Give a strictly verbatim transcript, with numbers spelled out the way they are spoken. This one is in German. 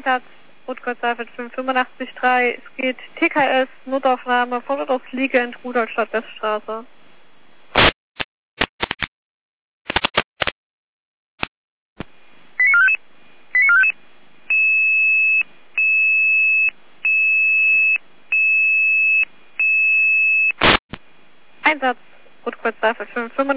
Einsatz, Rot-Kreuz Saalfeld fünf fünfundachtzig drei. Es geht T K S, Notaufnahme, Vorderortsliege in Rudolstadt Weststraße. Einsatz, Rot-Kreuz Saalfeld fünf fünfundachtzig